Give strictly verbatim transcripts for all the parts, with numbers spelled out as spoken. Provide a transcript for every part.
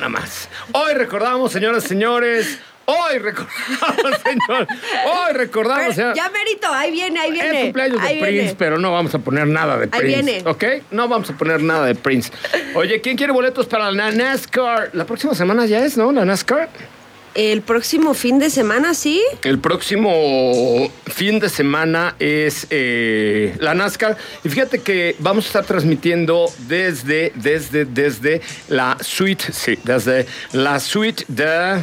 semana más. Hoy recordamos, señoras y señores... Hoy recordamos, señor. Hoy recordamos, señor. Ya, Merito, ahí viene, ahí viene. Es cumpleaños de ahí Prince, viene. pero no vamos a poner nada de Prince. Ahí viene. ¿Ok? No vamos a poner nada de Prince. Oye, ¿quién quiere boletos para la NASCAR? La próxima semana ya es, ¿no? La NASCAR. El próximo fin de semana, ¿sí? El próximo fin de semana es eh, la NASCAR. Y fíjate que vamos a estar transmitiendo desde, desde, desde la suite, sí, desde la suite de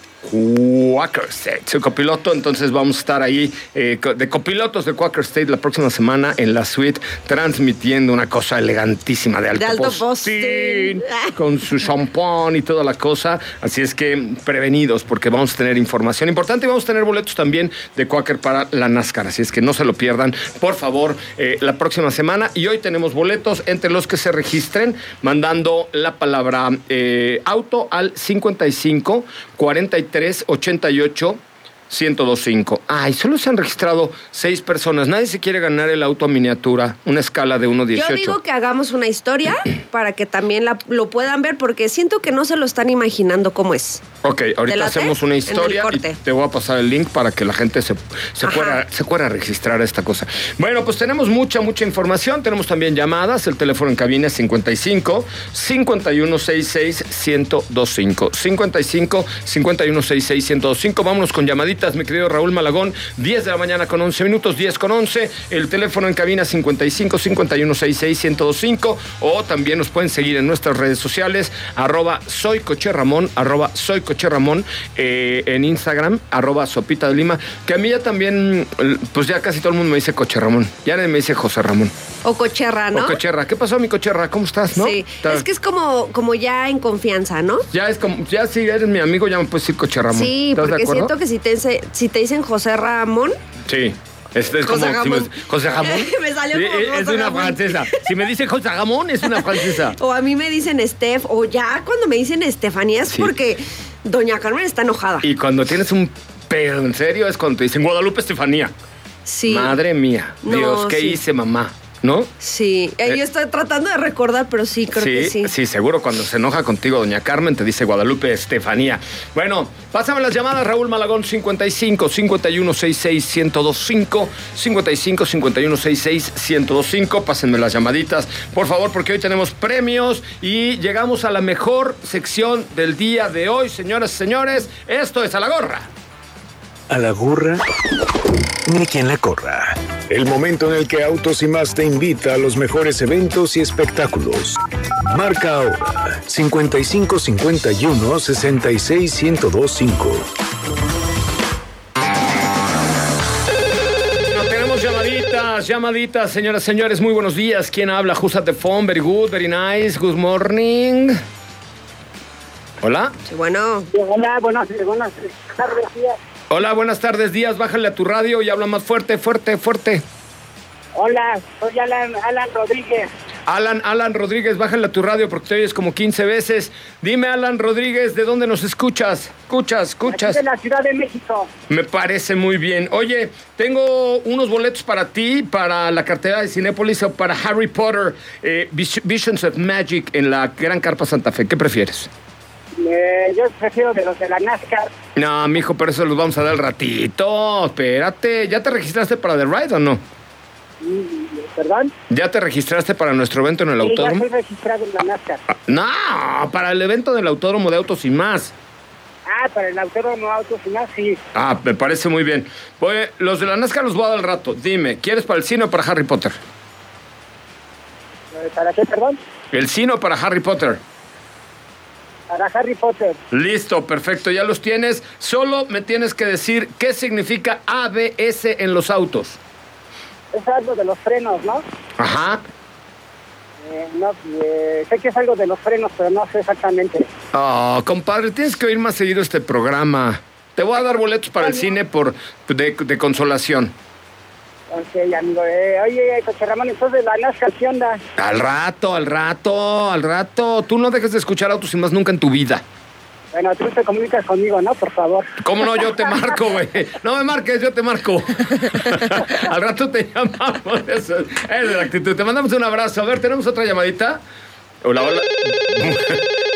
Quaker State, soy copiloto, entonces vamos a estar ahí eh, de copilotos de Quaker State la próxima semana en la suite transmitiendo una cosa elegantísima de alto, de alto postín, postín, con su champán y toda la cosa, así es que prevenidos porque vamos a tener información importante y vamos a tener boletos también de Quaker para la NASCAR, así es que no se lo pierdan, por favor, eh, la próxima semana. Y hoy tenemos boletos entre los que se registren mandando la palabra eh, auto al cincuenta y cinco cuarenta y tres ochenta y ocho ciento veinticinco. Ay, solo se han registrado seis personas. Nadie se quiere ganar el auto a miniatura, una escala de uno dieciocho. Yo digo que hagamos una historia para que también la, lo puedan ver, porque siento que no se lo están imaginando cómo es. Ok, ahorita hacemos una historia y te voy a pasar el link para que la gente se, se, fuera, se fuera a registrar a esta cosa. Bueno, pues tenemos mucha, mucha información. Tenemos también llamadas. El teléfono en cabina es cincuenta y cinco cincuenta y uno sesenta y seis ciento veinticinco. cincuenta y cinco cincuenta y uno sesenta y seis ciento veinticinco. Vámonos con llamaditas, mi querido Raúl Malagón. diez de la mañana con once minutos, diez con once. El teléfono en cabina cincuenta y cinco cincuenta y uno sesenta y seis ciento veinticinco. O también nos pueden seguir en nuestras redes sociales, arroba soy Coche Ramón, arroba soy Coche Ramón, eh, en Instagram, arroba Sopita de Lima, que a mí ya también, pues ya casi todo el mundo me dice Coche Ramón, ya nadie me dice José Ramón. O Cocherra, ¿no? O Cocherra. ¿Qué pasó, mi Cocherra? ¿Cómo estás, no? Sí, ¿Está? Es que es como, como ya en confianza, ¿no? Ya es como, ya si eres mi amigo, ya me puedes decir Coche Ramón. Sí, ¿Estás porque de acuerdo? siento que si te, si te dicen José Ramón... Sí. Este es José como, si me, Ramón. José Ramón. Me salió como es, es José una Ramón. francesa. Si me dice José Ramón, es una francesa. O a mí me dicen Steph, o ya cuando me dicen Estefanía es Sí. porque doña Carmen está enojada. Y cuando tienes un pedo en serio es cuando te dicen Guadalupe Estefanía. Sí. Madre mía. No, Dios, ¿qué sí. hice, mamá? ¿No? Sí, eh, Eh, yo estoy tratando de recordar, pero sí, creo sí, que sí. sí, seguro cuando se enoja contigo doña Carmen te dice Guadalupe Estefanía. Bueno, pásame las llamadas, Raúl Malagón, cincuenta y cinco cincuenta y uno sesenta y seis ciento veinticinco, cincuenta y cinco cincuenta y uno sesenta y seis ciento veinticinco. Pásenme las llamaditas, por favor, porque hoy tenemos premios y llegamos a la mejor sección del día de hoy, señoras y señores. Esto es A la Gorra. A la gorra, ni quien la corra. El momento en el que Autos y Más te invita a los mejores eventos y espectáculos. Marca ahora cincuenta y cinco cincuenta y uno sesenta y seis ciento veinticinco. No tenemos llamaditas, llamaditas, señoras y señores. Muy buenos días. ¿Quién habla? Who's at the phone? Very good, very nice. Good morning. Hola. Sí, bueno. Hola, buenas, buenas tardes, días. Hola, buenas tardes, días. Bájale a tu radio y habla más fuerte, fuerte, fuerte. Hola, soy Alan, Alan Rodríguez. Alan, Alan Rodríguez, bájale a tu radio porque te oyes como quince veces. Dime, Alan Rodríguez, ¿de dónde nos escuchas? Escuchas, escuchas. Aquí de la Ciudad de México. Me parece muy bien. Oye, tengo unos boletos para ti, para la cartera de Cinépolis o para Harry Potter, eh, Visions of Magic en la Gran Carpa Santa Fe. ¿Qué prefieres? Eh, yo prefiero de los de la NASCAR. No, mijo, pero eso los vamos a dar al ratito. Espérate, ¿ya te registraste para The Ride o no? ¿Perdón? ¿Ya te registraste para nuestro evento en el Sí, ya autódromo? estoy registrado en la NASCAR. No, para el evento del autódromo de Autos y Más. Ah, para el autódromo Autos y Más, sí. Ah, me parece muy bien. Oye, los de la NASCAR los voy a dar al rato. Dime, ¿quieres para el cine o para Harry Potter? Eh, ¿Para qué, perdón? ¿El cine o para Harry Potter? Para Harry Potter. Listo, perfecto, ya los tienes. Solo me tienes que decir qué significa A B S en los autos. Es algo de los frenos, ¿no? Ajá. Eh, no eh, sé que es algo de los frenos, pero no sé exactamente. Oh, compadre, tienes que oír más seguido este programa. Te voy a dar boletos para el cine por de, de consolación. Ok, amigo. Eh, oye, Coche Ramón, entonces la NASCAR, ¿qué onda? Al rato, al rato, al rato. Tú no dejes de escuchar Autos y Más nunca en tu vida. Bueno, tú te comunicas conmigo, ¿no? Por favor. ¿Cómo no? Yo te marco, güey. No me marques, yo te marco. Al rato te llamamos. Eso es, esa es la actitud. Te mandamos un abrazo. A ver, ¿tenemos otra llamadita? Hola, hola.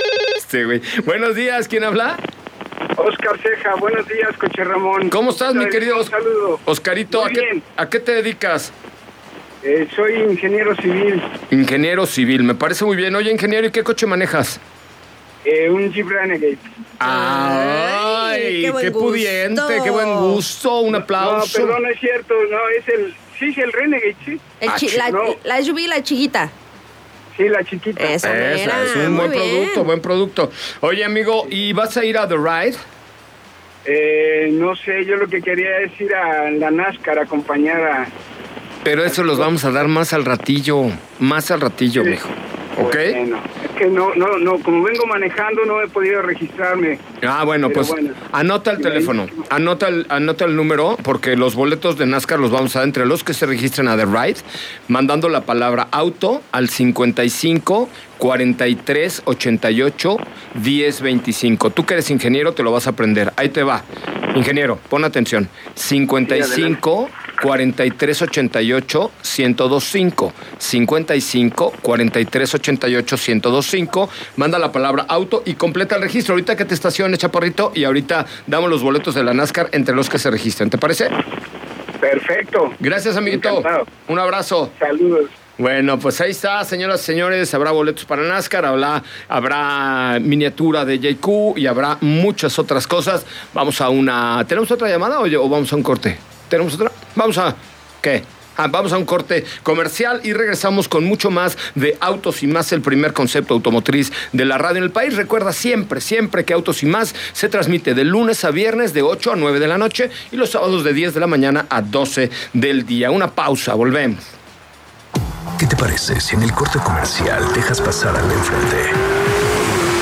Este, güey. Buenos días, ¿quién habla? Oscar Ceja, buenos días, Coche Ramón. ¿Cómo estás, mi querido? Un saludo. Oscarito, ¿a qué, ¿a qué te dedicas? Eh, soy ingeniero civil. Ingeniero civil, me parece muy bien. Oye, ingeniero, ¿y qué coche manejas? Eh, un Jeep Renegade. ¡Ay! ¡Qué, qué pudiente! ¡Qué buen gusto! Un aplauso. No, perdón, no es cierto. No, es el... Sí, es el Renegade, sí. El chi- ah, la, no. la S U V, la chiquita. Sí, la chiquita. Eso, Esa, es un muy buen bien. producto, buen producto. Oye, amigo, ¿y vas a ir a The Ride? Eh, no sé, yo lo que quería es ir a la NASCAR a acompañar a... Pero eso los vamos a dar más al ratillo, más al ratillo, Sí. mijo. ¿Ok? Bueno, es que no, no, no, como vengo manejando no he podido registrarme. Ah, bueno, Pero pues bueno. anota el teléfono, anota el, anota el número, porque los boletos de NASCAR los vamos a dar entre los que se registren a The Ride, mandando la palabra auto al cincuenta y cinco, cuarenta y tres, ochenta y ocho, diez, veinticinco. Tú que eres ingeniero te lo vas a aprender. Ahí te va. Ingeniero, pon atención. cincuenta y cinco, cuarenta y tres, ochenta y ocho, ciento veinticinco. cincuenta y cinco, cuarenta y tres, ochenta y ocho, ciento veinticinco. Manda la palabra auto y completa el registro. Ahorita que te estaciones, chaparrito, y ahorita damos los boletos de la NASCAR entre los que se registren. ¿Te parece? Perfecto. Gracias, amiguito. Encantado. Un abrazo. Saludos. Bueno, pues ahí está, señoras y señores, habrá boletos para NASCAR, habrá, habrá miniatura de J Q y habrá muchas otras cosas. Vamos a una... ¿Tenemos otra llamada o, o vamos a un corte? ¿Tenemos otra? Vamos a... ¿Qué? Ah, vamos a un corte comercial y regresamos con mucho más de Autos y Más, el primer concepto automotriz de la radio en el país. Recuerda siempre, siempre que Autos y Más se transmite de lunes a viernes de ocho a nueve de la noche y los sábados de diez de la mañana a doce del día. Una pausa, volvemos. ¿Qué te parece si en el corte comercial dejas pasar al de enfrente?